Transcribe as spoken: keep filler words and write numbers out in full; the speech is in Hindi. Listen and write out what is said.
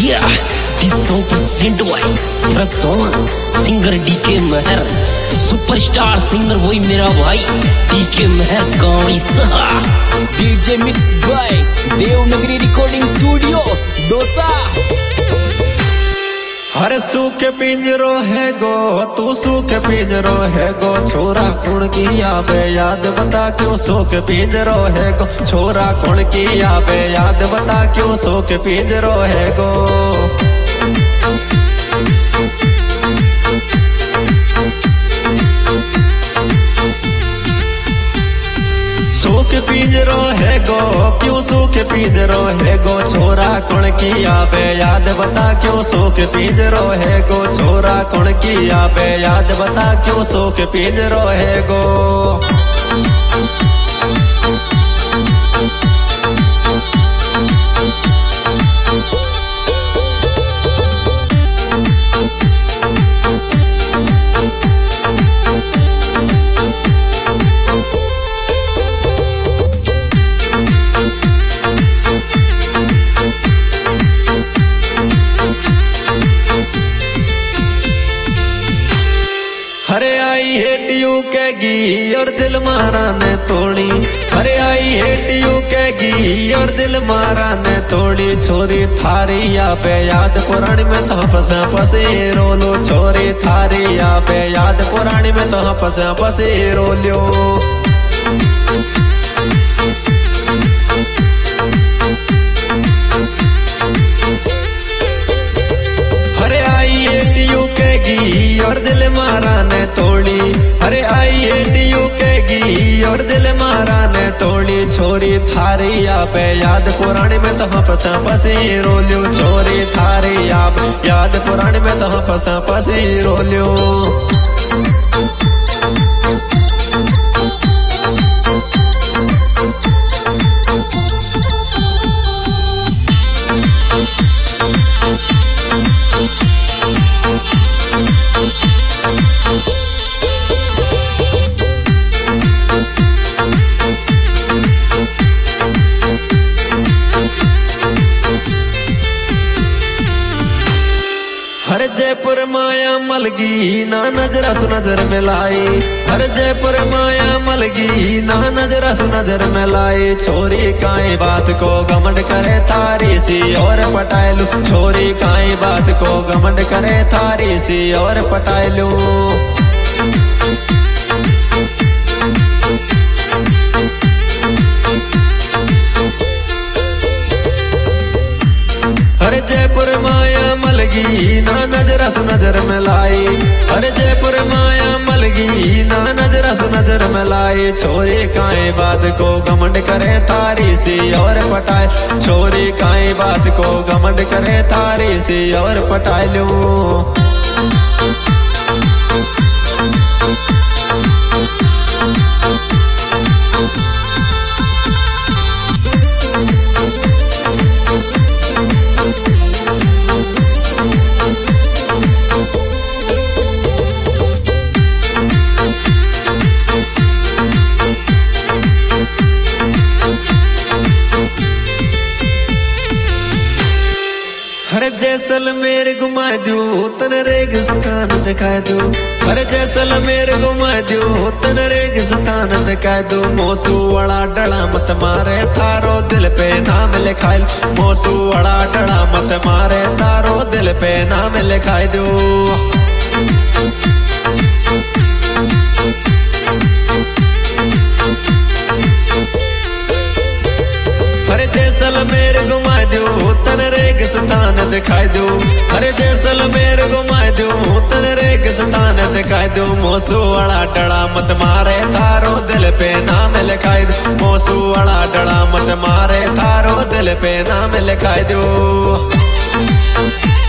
Yeah, this song presented by Sharad Son, singer DK Mehar, superstar singer वही मेरा भाई डीके मेहर गाड़ी सहा। DJ mix by Devnagari recording studio Dausa. हर सूखे पिंजरो है गो तू सूखे पिंजरो है गो, छोरा कौन की आवे याद बता क्यों सूखे पिंजरो है गो, छोरा कौन की आवे याद बता क्यों सूखे पिंजरो है गो। सूख पिंजरो है गो क्यों सूख पिंजरो है गो, छोरा कौन की आवे याद बता क्यों सूख पिंजरो है गो, छोरा कौन की आवे याद बता क्यों सूख पिंजरो है गो। हरे आई हेटियू कहेगी और दिल मारा ने तोड़ी, हरे आई हेटियू कहेगी और दिल मारा ने तोड़ी, छोरी थारी या पे याद पुरानी में तो फंसा फंसे रोलो, छोरी थारी या पे याद पुरानी में तो फंसा फंसे रोलियो। हरे आई हेटियू कहेगी और दिल मारा ने तोड़ी, अरे आई हेटियू कहेगी और दिल मारा ने तोड़ी, छोरी थारी या पे याद पुरानी में तो फंसा फंसी रोलियो, छोरी थारी या याद पुरानी में तो फंसा फंसी रोलियो। हर जयपुर माया मलगी ना नजरा सु नजर मिलाई, हर जयपुर माया मलगी ना नजरा सु नजर मिलाई, छोरी काई बात को घमंड करे थारी सी और पटायलू, छोरी काई बात को घमंड करे थारी सी और पटायलू। हर जयपुर माया मलगी ना नजरा सु नजर मिलाई, हर जयपुर माया मलगी ना नजरा सु नजर मिलाई, छोरी काई बात को घमंड करे थारी सी और पटाए, छोरी काई बात को घमंड करे थारी सी और पटाए लू। हर जैसलमेर घुमा दू तन रेगिस्तान दिखा दू, हर जैसलमेर घुमा दू तन रेगिस्तान दिखा दू, मोसू वाला डड़ा मत मारे थारो दिल पे नाम लिखाए, मोसू वाला डड़ा मत मारे थारो दिल पे नाम लिखाए दू। हर जैसलमेर घुमा दू तन रेगिस्तान दिखाई दू, हर जैसलमेर घुमा दू तन रेगिस्तान दिखाई दू, मोसू वाला डड़ा मत मारे थारो दिल पे नाम लिखाई दू, मोसू वाला डड़ा मत मारे थारो दिल पे नाम लिखाई दू।